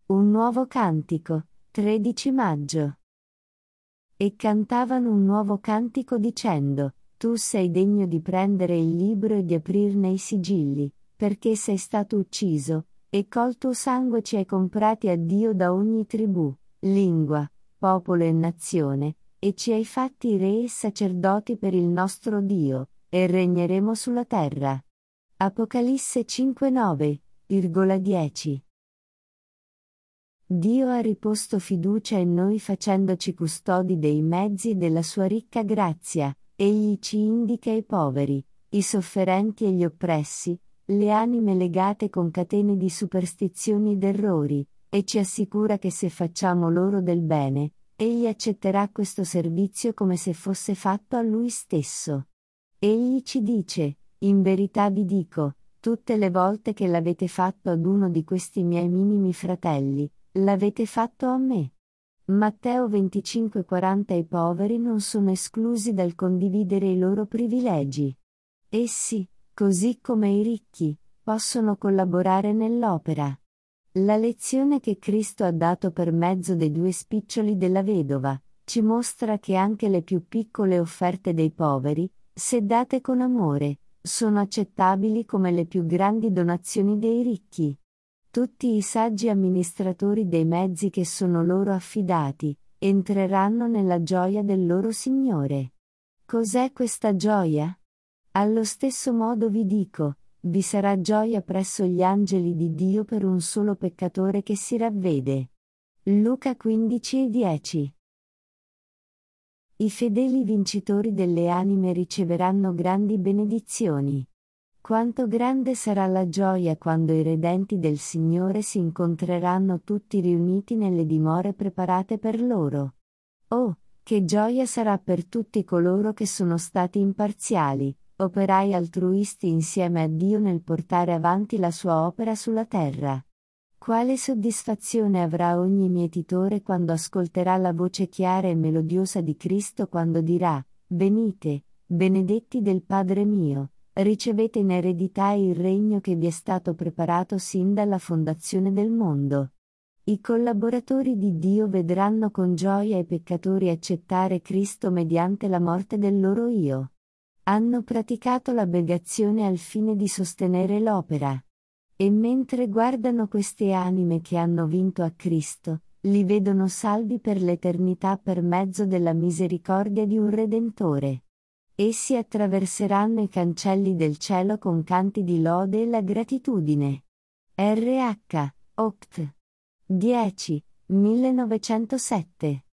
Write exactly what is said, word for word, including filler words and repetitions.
Un nuovo cantico, tredici maggio. E cantavano un nuovo cantico dicendo: Tu sei degno di prendere il libro e di aprirne i sigilli, perché sei stato ucciso, e col tuo sangue ci hai comprati a Dio da ogni tribù, lingua, popolo e nazione, e ci hai fatti re e sacerdoti per il nostro Dio, e regneremo sulla terra. Apocalisse cinque nove dieci. Dio ha riposto fiducia in noi facendoci custodi dei mezzi e della sua ricca grazia. Egli ci indica i poveri, i sofferenti e gli oppressi, le anime legate con catene di superstizioni ed errori, e ci assicura che se facciamo loro del bene, egli accetterà questo servizio come se fosse fatto a lui stesso. Egli ci dice: in verità vi dico, tutte le volte che l'avete fatto ad uno di questi miei minimi fratelli, l'avete fatto a me. Matteo venticinque quaranta. I poveri non sono esclusi dal condividere i loro privilegi. Essi, così come i ricchi, possono collaborare nell'opera. La lezione che Cristo ha dato per mezzo dei due spiccioli della vedova, ci mostra che anche le più piccole offerte dei poveri, se date con amore, sono accettabili come le più grandi donazioni dei ricchi. Tutti i saggi amministratori dei mezzi che sono loro affidati, entreranno nella gioia del loro Signore. Cos'è questa gioia? Allo stesso modo vi dico, vi sarà gioia presso gli angeli di Dio per un solo peccatore che si ravvede. Luca quindici dieci. I fedeli vincitori delle anime riceveranno grandi benedizioni. Quanto grande sarà la gioia quando i redenti del Signore si incontreranno tutti riuniti nelle dimore preparate per loro. Oh, che gioia sarà per tutti coloro che sono stati imparziali, operai altruisti insieme a Dio nel portare avanti la sua opera sulla terra. Quale soddisfazione avrà ogni mietitore quando ascolterà la voce chiara e melodiosa di Cristo quando dirà: venite, benedetti del Padre mio, ricevete in eredità il regno che vi è stato preparato sin dalla fondazione del mondo. I collaboratori di Dio vedranno con gioia i peccatori accettare Cristo mediante la morte del loro io. Hanno praticato l'abnegazione al fine di sostenere l'opera. E mentre guardano queste anime che hanno vinto a Cristo, li vedono salvi per l'eternità per mezzo della misericordia di un Redentore. Essi attraverseranno i cancelli del cielo con canti di lode e la gratitudine. R H. Oct. dieci, millenovecentosette